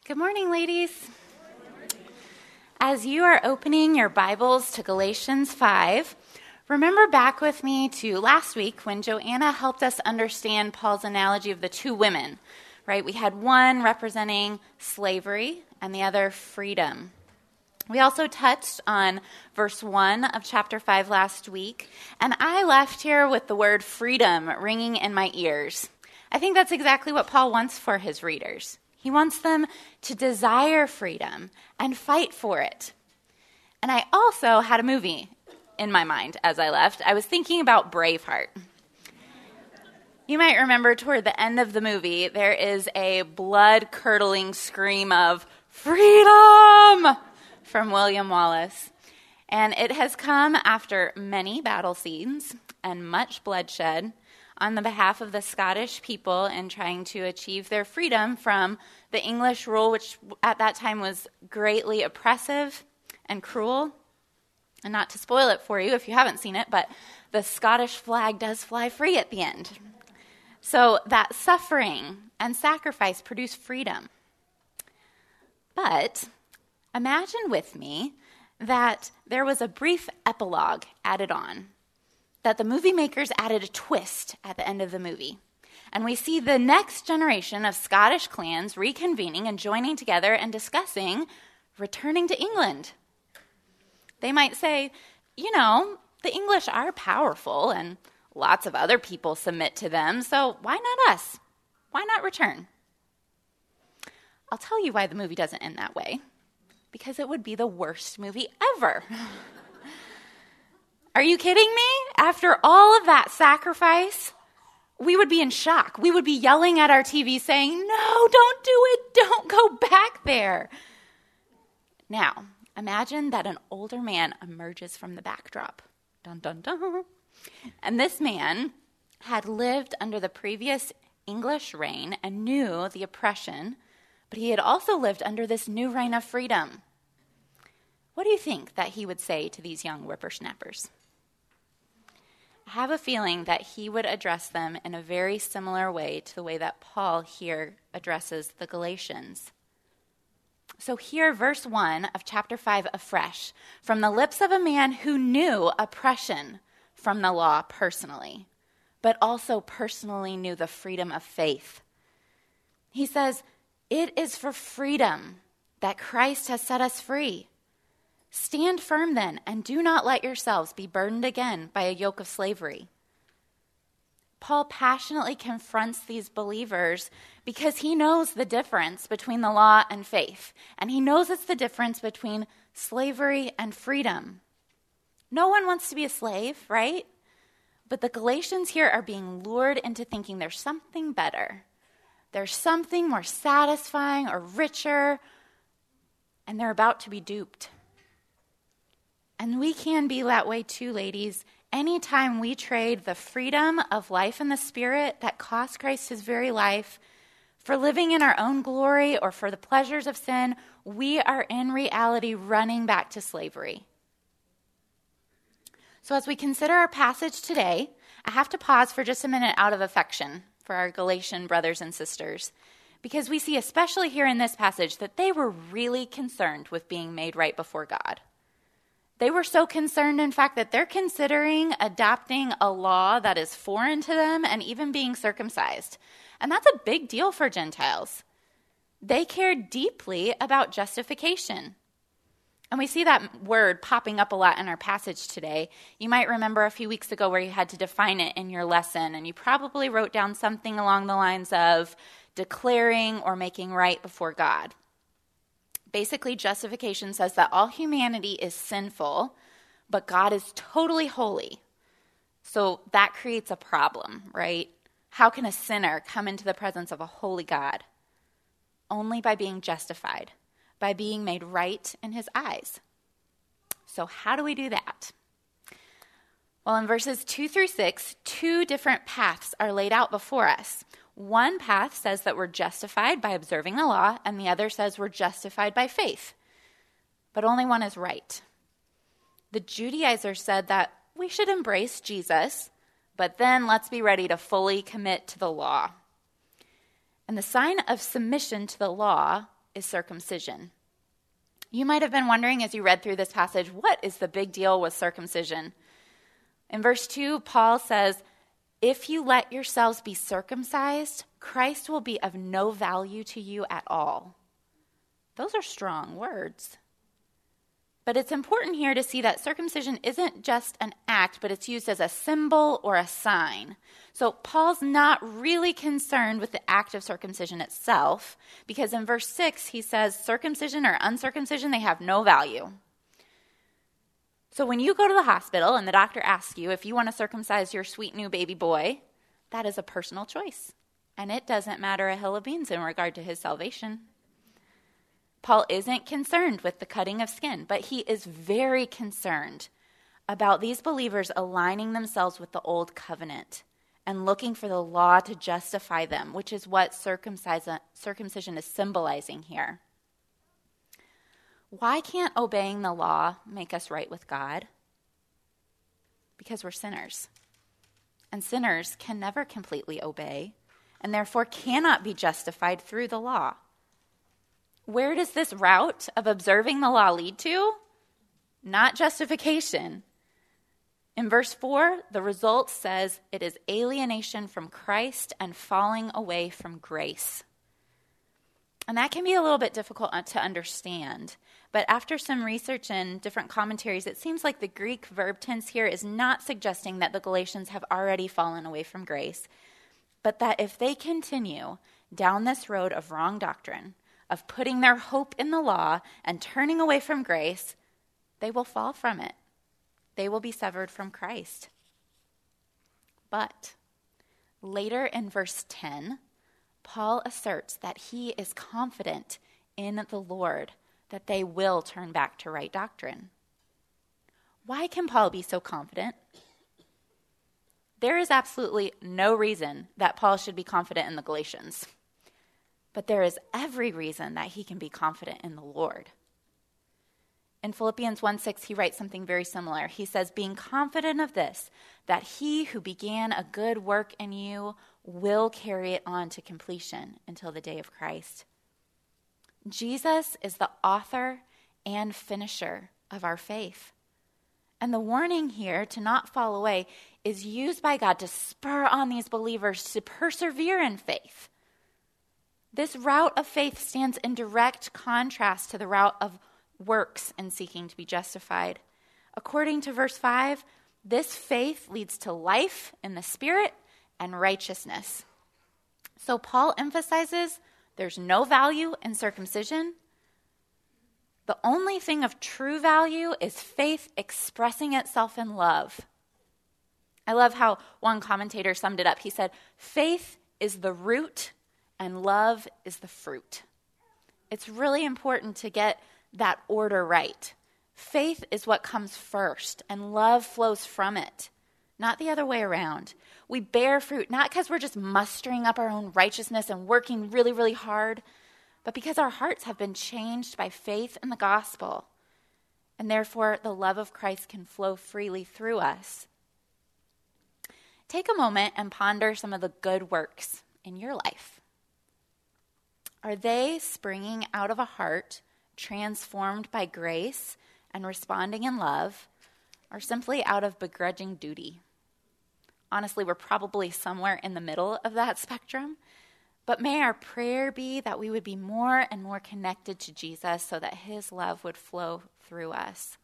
Good morning, ladies. As you are opening your Bibles to Galatians 5, remember back with me to last week when Joanna helped us understand Paul's analogy of the two women, right? We had one representing slavery and the other freedom. We also touched on verse 1 of chapter 5 last week, and I left here with the word freedom ringing in my ears. I think that's exactly what Paul wants for his readers. He wants them to desire freedom and fight for it. And I also had a movie in my mind as I left. I was thinking about Braveheart. You might remember toward the end of the movie, there is a blood-curdling scream of freedom from William Wallace. And it has come after many battle scenes and much bloodshed on the behalf of the Scottish people in trying to achieve their freedom from the English rule, which at that time was greatly oppressive and cruel. And not to spoil it for you if you haven't seen it, but the Scottish flag does fly free at the end. So that suffering and sacrifice produced freedom. But imagine with me that there was a brief epilogue added on, that the movie makers added a twist at the end of the movie. And we see the next generation of Scottish clans reconvening and joining together and discussing returning to England. They might say, the English are powerful and lots of other people submit to them, so why not us? Why not return? I'll tell you why the movie doesn't end that way. Because it would be the worst movie ever. Are you kidding me? After all of that sacrifice, we would be in shock. We would be yelling at our TV saying, no, don't do it. Don't go back there. Now, imagine that an older man emerges from the backdrop. Dun, dun, dun. And this man had lived under the previous English reign and knew the oppression, but he had also lived under this new reign of freedom. What do you think that he would say to these young whippersnappers? I have a feeling that he would address them in a very similar way to the way that Paul here addresses the Galatians. So hear verse 1 of chapter 5 afresh, from the lips of a man who knew oppression from the law personally, but also personally knew the freedom of faith. He says, "It is for freedom that Christ has set us free. Stand firm then, and do not let yourselves be burdened again by a yoke of slavery." Paul passionately confronts these believers because he knows the difference between the law and faith, and he knows it's the difference between slavery and freedom. No one wants to be a slave, right? But the Galatians here are being lured into thinking there's something better. There's something more satisfying or richer, and they're about to be duped. And we can be that way too, ladies. Anytime we trade the freedom of life in the Spirit that cost Christ his very life for living in our own glory or for the pleasures of sin, we are in reality running back to slavery. So as we consider our passage today, I have to pause for just a minute out of affection for our Galatian brothers and sisters, because we see, especially here in this passage, that they were really concerned with being made right before God. They were so concerned, in fact, that they're considering adopting a law that is foreign to them and even being circumcised. And that's a big deal for Gentiles. They cared deeply about justification. And we see that word popping up a lot in our passage today. You might remember a few weeks ago where you had to define it in your lesson, and you probably wrote down something along the lines of declaring or making right before God. Basically, justification says that all humanity is sinful, but God is totally holy. So that creates a problem, right? How can a sinner come into the presence of a holy God? Only by being justified, by being made right in his eyes. So how do we do that? Well, in verses 2 through 6, two different paths are laid out before us. One path says that we're justified by observing the law, and the other says we're justified by faith. But only one is right. The Judaizers said that we should embrace Jesus, but then let's be ready to fully commit to the law. And the sign of submission to the law is circumcision. You might have been wondering as you read through this passage, what is the big deal with circumcision? In verse 2, Paul says, if you let yourselves be circumcised, Christ will be of no value to you at all. Those are strong words. But it's important here to see that circumcision isn't just an act, but it's used as a symbol or a sign. So Paul's not really concerned with the act of circumcision itself, because in verse 6 he says circumcision or uncircumcision, they have no value. So when you go to the hospital and the doctor asks you if you want to circumcise your sweet new baby boy, that is a personal choice. And it doesn't matter a hill of beans in regard to his salvation. Paul isn't concerned with the cutting of skin, but he is very concerned about these believers aligning themselves with the old covenant and looking for the law to justify them, which is what circumcision is symbolizing here. Why can't obeying the law make us right with God? Because we're sinners. And sinners can never completely obey, and therefore cannot be justified through the law. Where does this route of observing the law lead to? Not justification. In verse 4, the result says it is alienation from Christ and falling away from grace. And that can be a little bit difficult to understand. But after some research and different commentaries, it seems like the Greek verb tense here is not suggesting that the Galatians have already fallen away from grace, but that if they continue down this road of wrong doctrine, of putting their hope in the law and turning away from grace, they will fall from it. They will be severed from Christ. But later in verse 10, Paul asserts that he is confident in the Lord that they will turn back to right doctrine. Why can Paul be so confident? There is absolutely no reason that Paul should be confident in the Galatians. But there is every reason that he can be confident in the Lord. In Philippians 1:6, he writes something very similar. He says, being confident of this, that he who began a good work in you will carry it on to completion until the day of Christ. Jesus is the author and finisher of our faith. And the warning here to not fall away is used by God to spur on these believers to persevere in faith. This route of faith stands in direct contrast to the route of works in seeking to be justified. According to verse 5, this faith leads to life in the Spirit and righteousness. So Paul emphasizes there's no value in circumcision. The only thing of true value is faith expressing itself in love. I love how one commentator summed it up. He said, faith is the root and love is the fruit. It's really important to get that order right. Faith is what comes first, and love flows from it, not the other way around. We bear fruit not because we're just mustering up our own righteousness and working really, really hard, but because our hearts have been changed by faith in the gospel, and therefore the love of Christ can flow freely through us. Take a moment and ponder some of the good works in your life. Are they springing out of a heart transformed by grace and responding in love, or simply out of begrudging duty? Honestly, we're probably somewhere in the middle of that spectrum, but may our prayer be that we would be more and more connected to Jesus so that his love would flow through us.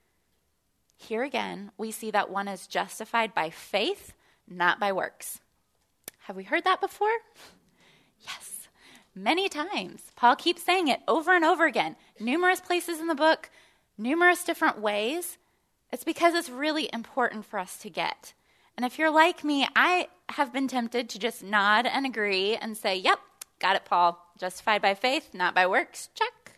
Here again, we see that one is justified by faith, not by works. Have we heard that before? Yes. Many times. Paul keeps saying it over and over again. Numerous places in the book, numerous different ways. It's because it's really important for us to get. And if you're like me, I have been tempted to just nod and agree and say, yep, got it, Paul. Justified by faith, not by works. Check.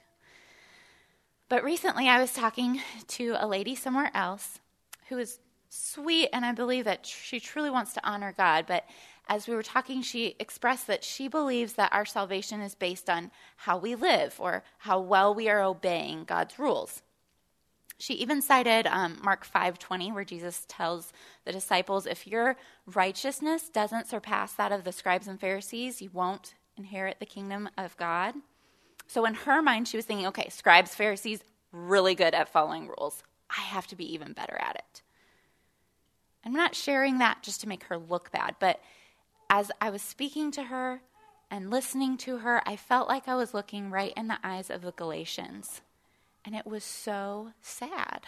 But recently I was talking to a lady somewhere else who is sweet, and I believe that she truly wants to honor God. But as we were talking, she expressed that she believes that our salvation is based on how we live or how well we are obeying God's rules. She even cited Mark 5:20, where Jesus tells the disciples, if your righteousness doesn't surpass that of the scribes and Pharisees, you won't inherit the kingdom of God. So in her mind, she was thinking, okay, scribes, Pharisees, really good at following rules. I have to be even better at it. I'm not sharing that just to make her look bad, but as I was speaking to her and listening to her, I felt like I was looking right in the eyes of the Galatians. And it was so sad.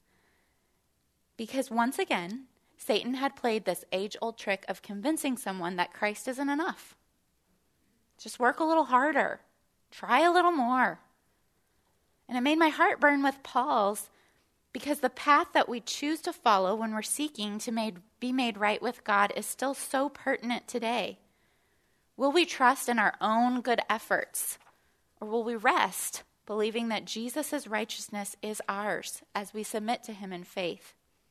Because once again, Satan had played this age-old trick of convincing someone that Christ isn't enough. Just work a little harder. Try a little more. And it made my heart burn with Paul's, because the path that we choose to follow when we're seeking to be made right with God is still so pertinent today. Will we trust in our own good efforts, or will we rest, believing that Jesus' righteousness is ours as we submit to him in faith?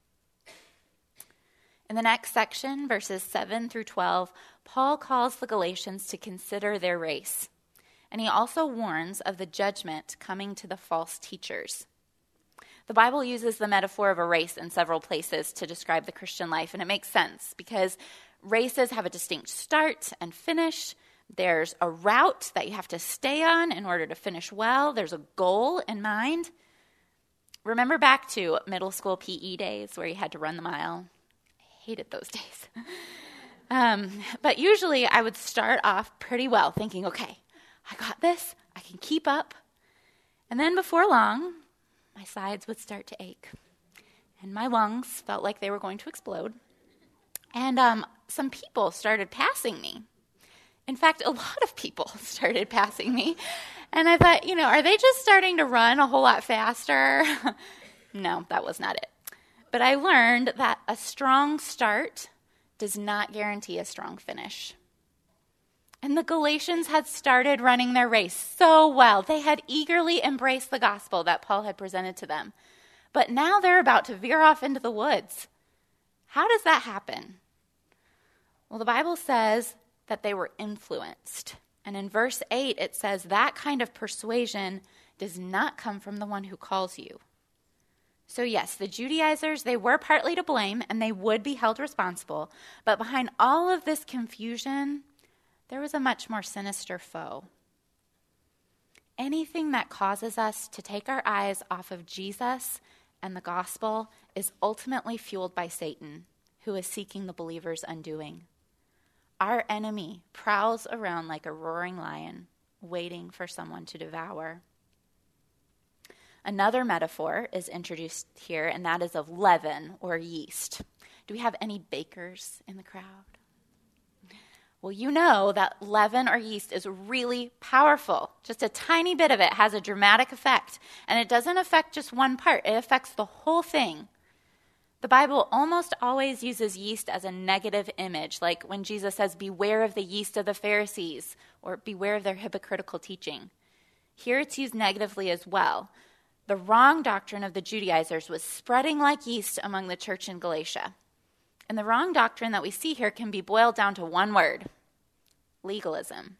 In the next section, verses 7 through 12, Paul calls the Galatians to consider their race. And he also warns of the judgment coming to the false teachers. The Bible uses the metaphor of a race in several places to describe the Christian life, and it makes sense because races have a distinct start and finish. There's a route that you have to stay on in order to finish well. There's a goal in mind. Remember back to middle school PE days where you had to run the mile? I hated those days. But usually I would start off pretty well, thinking, okay, I got this, I can keep up. And then before long, my sides would start to ache. And my lungs felt like they were going to explode. And some people started passing me. In fact, a lot of people started passing me. And I thought, are they just starting to run a whole lot faster? No, that was not it. But I learned that a strong start does not guarantee a strong finish. And the Galatians had started running their race so well. They had eagerly embraced the gospel that Paul had presented to them. But now they're about to veer off into the woods. How does that happen? Well, the Bible says that they were influenced. And in verse 8, it says that kind of persuasion does not come from the one who calls you. So yes, the Judaizers, they were partly to blame, and they would be held responsible. But behind all of this confusion, there was a much more sinister foe. Anything that causes us to take our eyes off of Jesus and the gospel is ultimately fueled by Satan, who is seeking the believer's undoing. Our enemy prowls around like a roaring lion, waiting for someone to devour. Another metaphor is introduced here, and that is of leaven or yeast. Do we have any bakers in the crowd? Well, you know that leaven or yeast is really powerful. Just a tiny bit of it has a dramatic effect, and it doesn't affect just one part. It affects the whole thing. The Bible almost always uses yeast as a negative image, like when Jesus says, beware of the yeast of the Pharisees, or beware of their hypocritical teaching. Here it's used negatively as well. The wrong doctrine of the Judaizers was spreading like yeast among the church in Galatia. And the wrong doctrine that we see here can be boiled down to one word: legalism.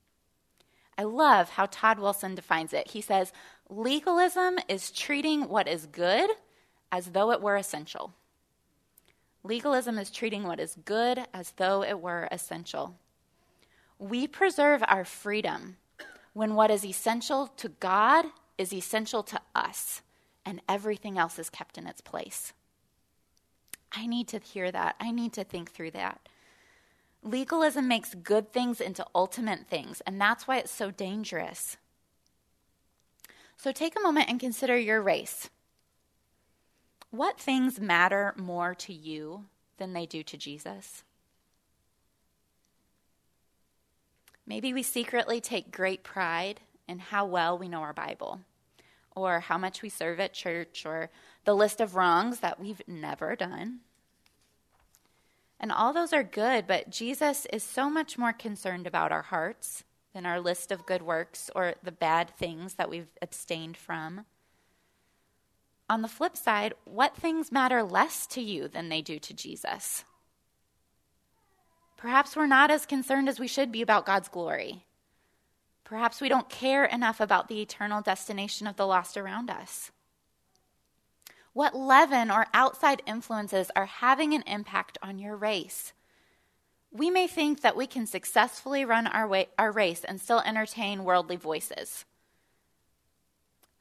I love how Todd Wilson defines it. He says, legalism is treating what is good as though it were essential. Legalism is treating what is good as though it were essential. We preserve our freedom when what is essential to God is essential to us, and everything else is kept in its place. I need to hear that. I need to think through that. Legalism makes good things into ultimate things, and that's why it's so dangerous. So take a moment and consider your race. What things matter more to you than they do to Jesus? Maybe we secretly take great pride in how well we know our Bible, or how much we serve at church, or the list of wrongs that we've never done. And all those are good, but Jesus is so much more concerned about our hearts than our list of good works or the bad things that we've abstained from. On the flip side, what things matter less to you than they do to Jesus? Perhaps we're not as concerned as we should be about God's glory. Perhaps we don't care enough about the eternal destination of the lost around us. What leaven or outside influences are having an impact on your race? We may think that we can successfully run our race and still entertain worldly voices.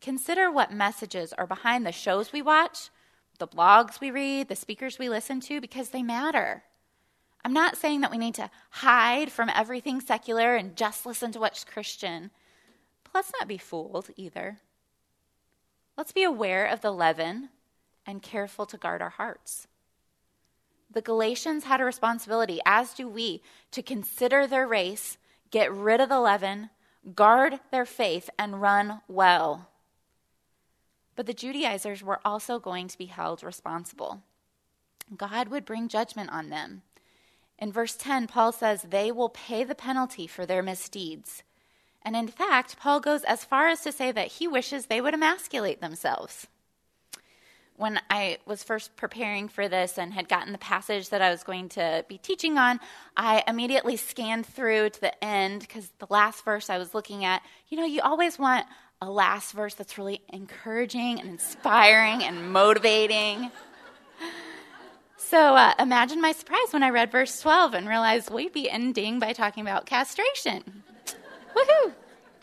Consider what messages are behind the shows we watch, the blogs we read, the speakers we listen to, because they matter. I'm not saying that we need to hide from everything secular and just listen to what's Christian, but let's not be fooled either. Let's be aware of the leaven and careful to guard our hearts. The Galatians had a responsibility, as do we, to consider their race, get rid of the leaven, guard their faith, and run well. But the Judaizers were also going to be held responsible. God would bring judgment on them. In verse 10, Paul says they will pay the penalty for their misdeeds. And in fact, Paul goes as far as to say that he wishes they would emasculate themselves. When I was first preparing for this and had gotten the passage that I was going to be teaching on, I immediately scanned through to the end because the last verse I was looking at, you always want a last verse that's really encouraging and inspiring and motivating. So imagine my surprise when I read verse 12 and realized we'd be ending by talking about castration. Woohoo!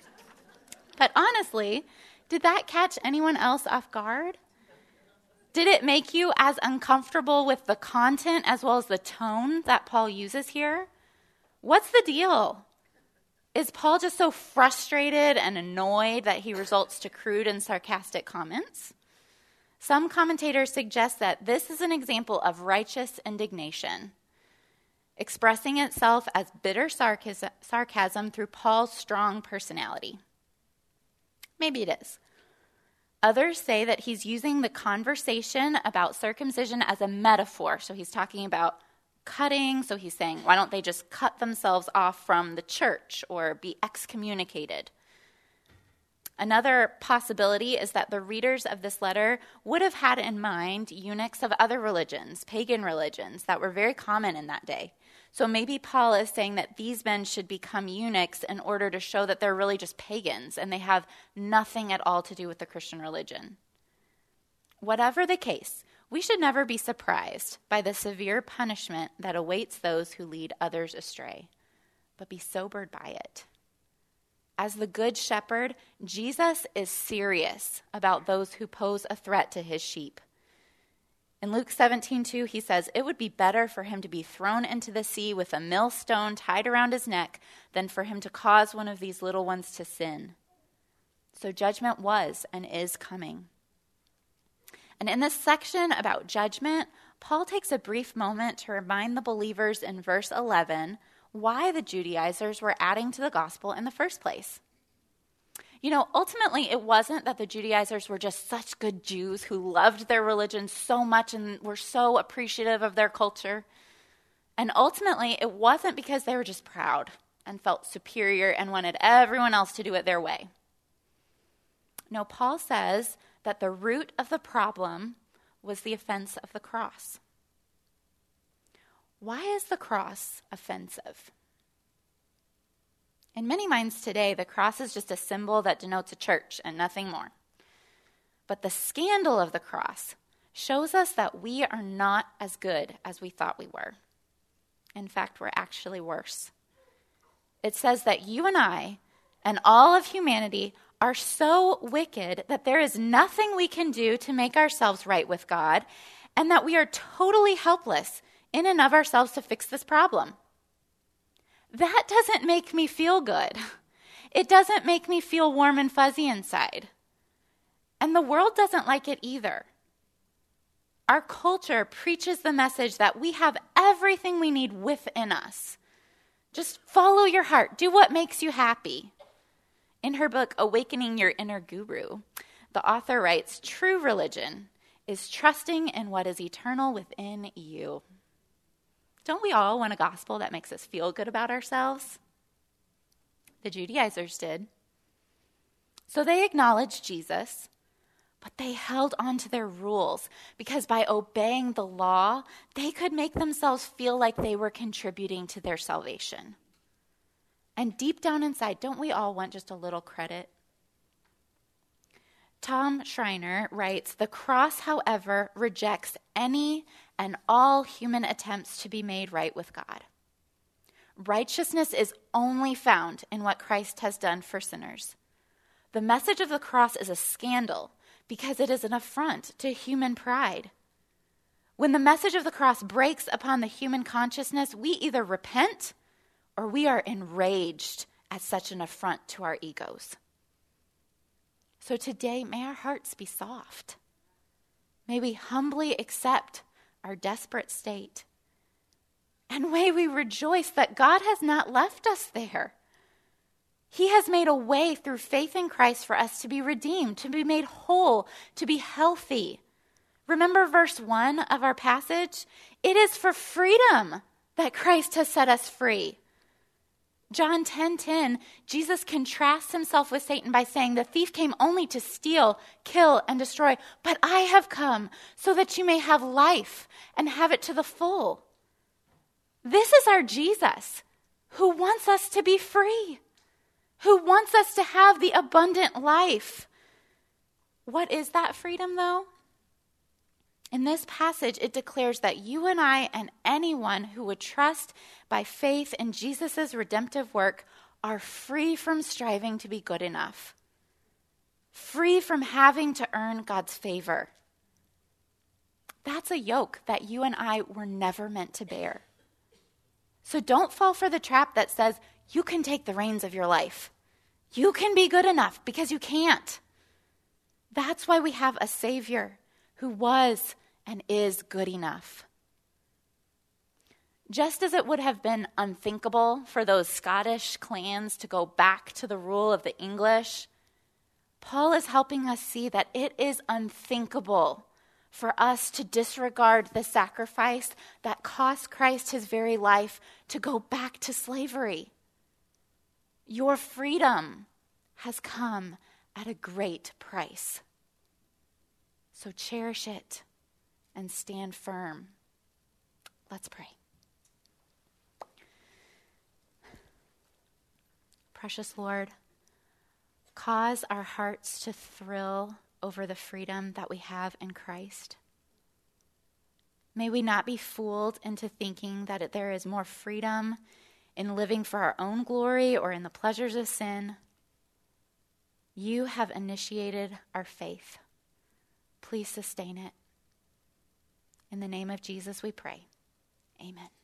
But honestly, did that catch anyone else off guard? Did it make you as uncomfortable with the content as well as the tone that Paul uses here? What's the deal? Is Paul just so frustrated and annoyed that he resorts to crude and sarcastic comments? Some commentators suggest that this is an example of righteous indignation, expressing itself as bitter sarcasm through Paul's strong personality. Maybe it is. Others say that he's using the conversation about circumcision as a metaphor. So he's talking about cutting. So he's saying, why don't they just cut themselves off from the church or be excommunicated? Another possibility is that the readers of this letter would have had in mind eunuchs of other religions, pagan religions, that were very common in that day. So maybe Paul is saying that these men should become eunuchs in order to show that they're really just pagans and they have nothing at all to do with the Christian religion. Whatever the case, we should never be surprised by the severe punishment that awaits those who lead others astray, but be sobered by it. As the good shepherd, Jesus is serious about those who pose a threat to his sheep. In Luke 17:2, he says, it would be better for him to be thrown into the sea with a millstone tied around his neck than for him to cause one of these little ones to sin. So judgment was and is coming. And in this section about judgment, Paul takes a brief moment to remind the believers in verse 11 why the Judaizers were adding to the gospel in the first place. Ultimately, it wasn't that the Judaizers were just such good Jews who loved their religion so much and were so appreciative of their culture. And ultimately, it wasn't because they were just proud and felt superior and wanted everyone else to do it their way. No, Paul says that the root of the problem was the offense of the cross. Why is the cross offensive? In many minds today, the cross is just a symbol that denotes a church and nothing more. But the scandal of the cross shows us that we are not as good as we thought we were. In fact, we're actually worse. It says that you and I and all of humanity are so wicked that there is nothing we can do to make ourselves right with God, and that we are totally helpless in and of ourselves to fix this problem. That doesn't make me feel good. It doesn't make me feel warm and fuzzy inside. And the world doesn't like it either. Our culture preaches the message that we have everything we need within us. Just follow your heart. Do what makes you happy. In her book, Awakening Your Inner Guru, the author writes, true religion is trusting in what is eternal within you. Don't we all want a gospel that makes us feel good about ourselves? The Judaizers did. So they acknowledged Jesus, but they held on to their rules because by obeying the law, they could make themselves feel like they were contributing to their salvation. And deep down inside, don't we all want just a little credit? Tom Schreiner writes, the cross, however, rejects any and all human attempts to be made right with God. Righteousness is only found in what Christ has done for sinners. The message of the cross is a scandal because it is an affront to human pride. When the message of the cross breaks upon the human consciousness, we either repent or we are enraged at such an affront to our egos. So today, may our hearts be soft. May we humbly accept our desperate state. And may we rejoice that God has not left us there. He has made a way through faith in Christ for us to be redeemed, to be made whole, to be healthy. Remember verse 1 of our passage? It is for freedom that Christ has set us free. John 10:10, Jesus contrasts himself with Satan by saying, the thief came only to steal, kill, and destroy, but I have come so that you may have life and have it to the full. This is our Jesus who wants us to be free, who wants us to have the abundant life. What is that freedom, though? In this passage, it declares that you and I and anyone who would trust by faith in Jesus' redemptive work are free from striving to be good enough, free from having to earn God's favor. That's a yoke that you and I were never meant to bear. So don't fall for the trap that says you can take the reins of your life. You can be good enough, because you can't. That's why we have a Savior who was and is good enough. Just as it would have been unthinkable for those Scottish clans to go back to the rule of the English, Paul is helping us see that it is unthinkable for us to disregard the sacrifice that cost Christ his very life to go back to slavery. Your freedom has come at a great price. So cherish it and stand firm. Let's pray. Precious Lord, cause our hearts to thrill over the freedom that we have in Christ. May we not be fooled into thinking that there is more freedom in living for our own glory or in the pleasures of sin. You have initiated our faith. Please sustain it. In the name of Jesus we pray. Amen.